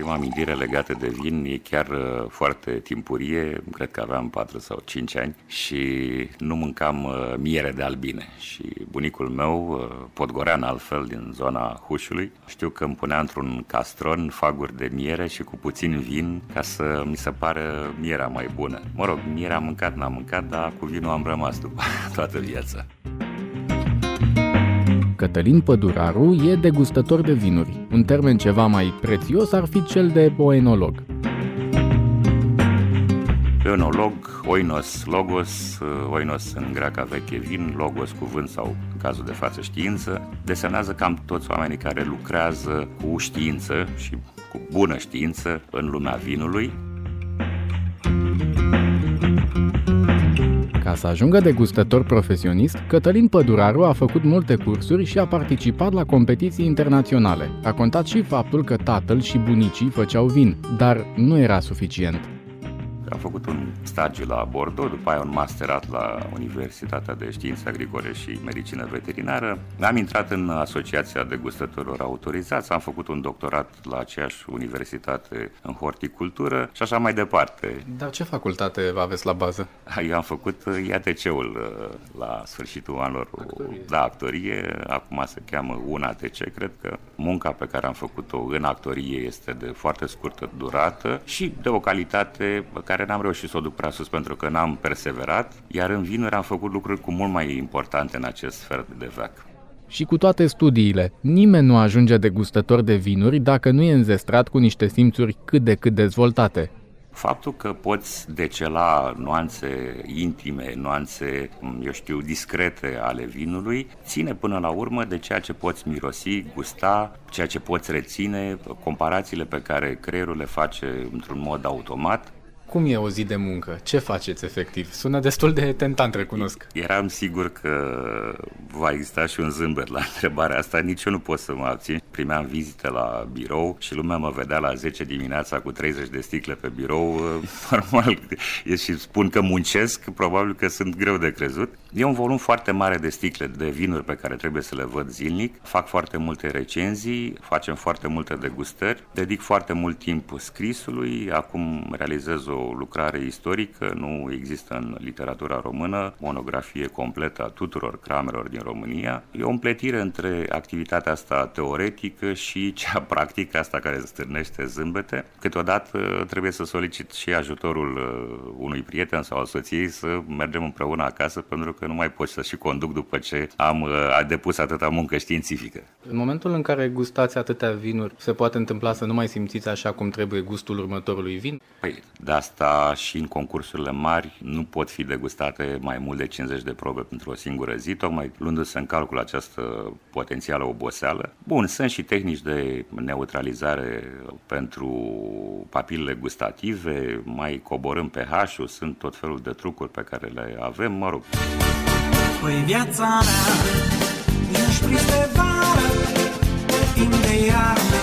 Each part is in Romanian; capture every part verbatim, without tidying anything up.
Prima amintire legată de vin e chiar foarte timpurie, cred că aveam patru sau cinci ani și nu mâncam miere de albine. Și bunicul meu, podgorean altfel, din zona Hușului, știu că îmi punea într-un castron faguri de miere și cu puțin vin ca să mi se pară mierea mai bună. Mă rog, mierea am mâncat, n-am mâncat, dar cu vinul am rămas după toată viața. Cătălin Păduraru e degustător de vinuri. Un termen ceva mai prețios ar fi cel de oenolog. Oenolog, oinos, logos, oinos în greaca veche vin, logos cuvânt sau, în cazul de față, știință, desemnează cam toți oamenii care lucrează cu știință și cu bună știință în lumea vinului. Ca să ajungă degustător profesionist, Cătălin Păduraru a făcut multe cursuri și a participat la competiții internaționale. A contat și faptul că tatăl și bunicii făceau vin, dar nu era suficient. Am făcut un stagiu la Bordeaux, după aia un masterat la Universitatea de Științe Agricole și Medicină Veterinară. Am intrat în Asociația Degustătorilor Autorizați, am făcut un doctorat la aceeași universitate în horticultură și așa mai departe. Dar ce facultate aveți la bază? Eu am făcut I A T C-ul la sfârșitul anilor. Actorie. Da, actorie, acum se cheamă U N A T C. Cred că munca pe care am făcut-o în actorie este de foarte scurtă durată și de o calitate pe care n-am reușit să o duc prea sus pentru că n-am perseverat, iar în vinuri am făcut lucruri cu mult mai importante în acest fel de veac. Și cu toate studiile, nimeni nu ajunge degustător de vinuri dacă nu e înzestrat cu niște simțuri cât de cât dezvoltate. Faptul că poți decela nuanțe intime, nuanțe, eu știu, discrete ale vinului, ține până la urmă de ceea ce poți mirosi, gusta, ceea ce poți reține, comparațiile pe care creierul le face într-un mod automat. Cum e o zi de muncă? Ce faceți efectiv? Sună destul de tentant, recunosc. Eram sigur că va exista și un zâmbet la întrebarea asta, nici eu nu pot să mă abțin. Primeam vizite la birou și lumea mă vedea la zece dimineața cu treizeci de sticle pe birou. Normal, și spun că muncesc, probabil că sunt greu de crezut. E un volum foarte mare de sticle de vinuri pe care trebuie să le văd zilnic. Fac foarte multe recenzii, facem foarte multe degustări, dedic foarte mult timp scrisului. Acum realizez o lucrare istorică, nu există în literatura română monografie completă a tuturor cramelor din România. E o împletire între activitatea asta teoretică și cea practică, asta care stârnește zâmbete. Câteodată trebuie să solicit și ajutorul unui prieten sau al soției să mergem împreună acasă, pentru că nu mai pot să și conduc după ce am depus atâta muncă științifică. În momentul în care gustați atâtea vinuri, se poate întâmpla să nu mai simțiți așa cum trebuie gustul următorului vin? Păi, de asta și în concursurile mari nu pot fi degustate mai mult de cincizeci de probe pentru o singură zi, tocmai luându-se în calcul această potențială oboseală. Bun, sunt și tehnici de neutralizare pentru papilele gustative, mai coborâm pH-ul, sunt tot felul de trucuri pe care le avem, mă rog. Păi viața mea ești prins de vară, timp de iarnă,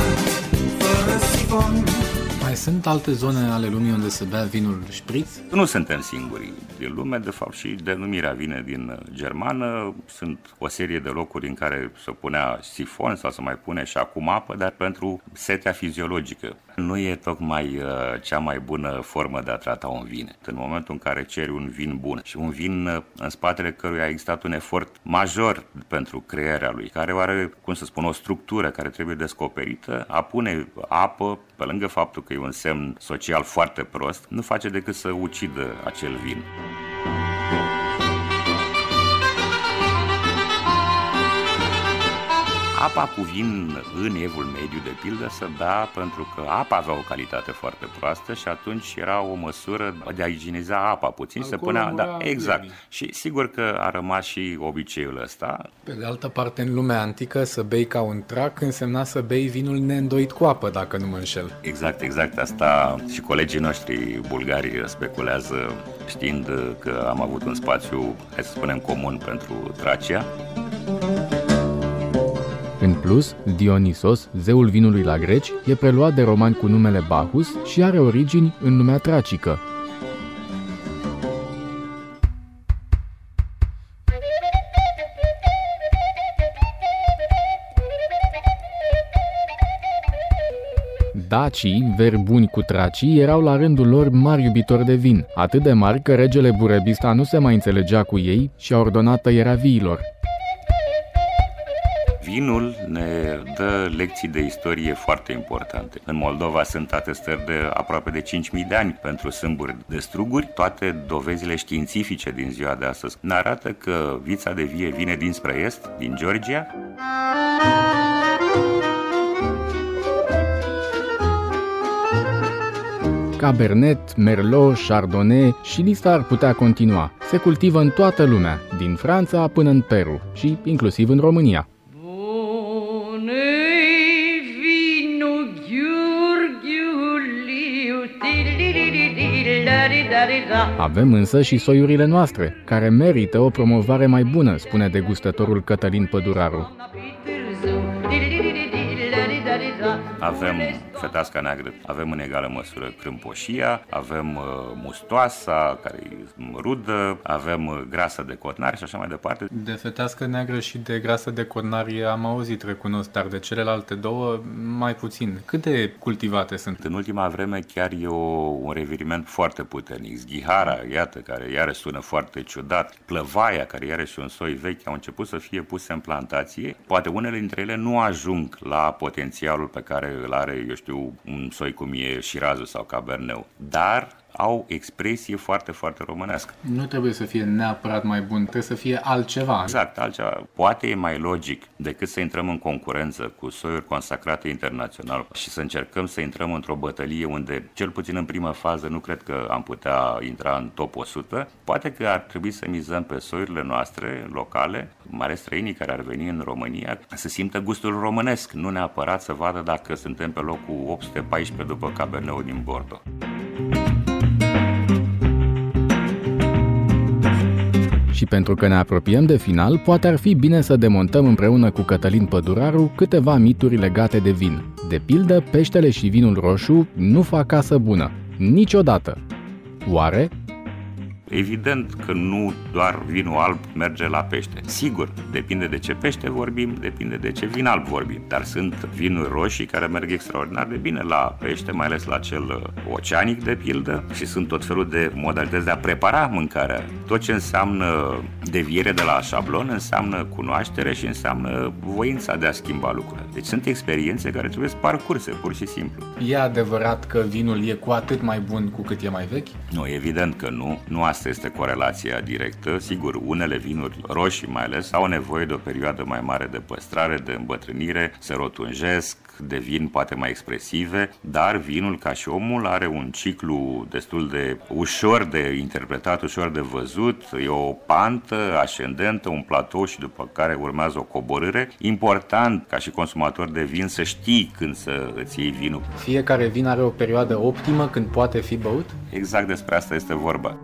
fără sifon. Mai sunt alte zone ale lumii unde se bea vinul șpriț? Nu suntem singuri din lume, de fapt și denumirea vine din germană. Sunt o serie de locuri în care se punea sifon sau se mai pune și acum apă, dar pentru setea fiziologică. Nu e tocmai uh, cea mai bună formă de a trata un vin. În momentul în care ceri un vin bun și un vin uh, în spatele căruia a existat un efort major pentru crearea lui, care are, cum să spun, o structură care trebuie descoperită, a pune apă, pe lângă faptul că e un semn social foarte prost, nu face decât să ucidă acel vin. Apa cu vin în Evul Mediu, de pildă, se bea pentru că apa avea o calitate foarte proastă și atunci era o măsură de a igieniza apa puțin. Se punea, da, exact. Bine. Și sigur că a rămas și obiceiul ăsta. Pe de altă parte, în lumea antică, să bei ca un trac însemna să bei vinul neîndoit cu apă, dacă nu mă înșel. Exact, exact. Asta și colegii noștri bulgari speculează, știind că am avut un spațiu, hai să spunem, comun pentru Tracia. În plus, Dionisos, zeul vinului la greci, e preluat de romani cu numele Bacchus și are origini în lumea tracică. Dacii, veri buni cu tracii, erau la rândul lor mari iubitori de vin, atât de mari că regele Burebista nu se mai înțelegea cu ei și a ordonat tăierea viilor. Vinul ne dă lecții de istorie foarte importante. În Moldova sunt atestări de aproape de cinci mii de ani pentru sâmburi de struguri. Toate dovezile științifice din ziua de astăzi ne arată că vița de vie vine dinspre est, din Georgia. Cabernet, Merlot, Chardonnay și lista ar putea continua. Se cultivă în toată lumea, din Franța până în Peru și inclusiv în România. Avem însă și soiurile noastre, care merită o promovare mai bună, spune degustătorul Cătălin Păduraru. Avem feteasca neagră, avem în egală măsură crâmpoșia, avem uh, mustoasa, care e rudă, avem uh, grasă de cotnari și așa mai departe. De fetească neagră și de grasă de cotnari am auzit, recunosc, dar de celelalte două mai puțin. Cât de cultivate sunt? În ultima vreme chiar e o, un reviriment foarte puternic. Zghihara, iată, care iarăși sună foarte ciudat, plăvaia, care iarăși un soi vechi, au început să fie puse în plantație. Poate unele dintre ele nu ajung la potențialul pe care îl are, eu știu, un soi cum e Shirazul sau Cabernet, dar au expresie foarte, foarte românească. Nu trebuie să fie neapărat mai bun, trebuie să fie altceva. Exact, altceva. Poate e mai logic decât să intrăm în concurență cu soiuri consacrate internațional și să încercăm să intrăm într-o bătălie unde, cel puțin în prima fază, nu cred că am putea intra în top o sută. Poate că ar trebui să mizăm pe soiurile noastre locale, mai ales străinii care ar veni în România, să simtă gustul românesc, nu neapărat să vadă dacă suntem pe locul opt sute paisprezece după Cabernet din Bordeaux. Și pentru că ne apropiem de final, poate ar fi bine să demontăm împreună cu Cătălin Păduraru câteva mituri legate de vin. De pildă, peștele și vinul roșu nu fac casă bună. Niciodată. Oare? Evident că nu doar vinul alb merge la pește. Sigur, depinde de ce pește vorbim, depinde de ce vin alb vorbim. Dar sunt vinuri roșii care merg extraordinar de bine la pește, mai ales la cel oceanic de pildă, și sunt tot felul de modalități de a prepara mâncarea. Tot ce înseamnă deviere de la șablon înseamnă cunoaștere și înseamnă voința de a schimba lucrurile. Deci sunt experiențe care trebuie parcurse, pur și simplu. E adevărat că vinul e cu atât mai bun cu cât e mai vechi? Nu, evident că nu. Nu asta este corelația directă. Sigur, unele vinuri roșii mai ales au nevoie de o perioadă mai mare de păstrare, de îmbătrânire, se rotunjesc, devin poate mai expresive, dar vinul, ca și omul, are un ciclu destul de ușor de interpretat, ușor de văzut. E o pantă ascendentă, un platou și după care urmează o coborâre. Important, ca și consumator de vin, să știi când să îți iei vinul. Fiecare vin are o perioadă optimă când poate fi băut? Exact despre asta este vorba.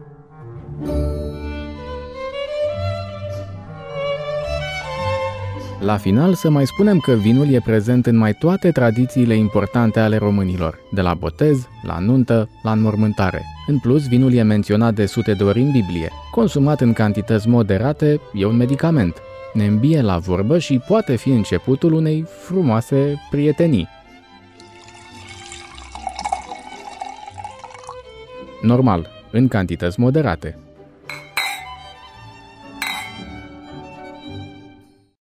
La final, să mai spunem că vinul e prezent în mai toate tradițiile importante ale românilor, de la botez, la nuntă, la înmormântare. În plus, vinul e menționat de sute de ori în Biblie. Consumat în cantități moderate, e un medicament. Ne îmbie la vorbă și poate fi începutul unei frumoase prietenii. Normal, în cantități moderate.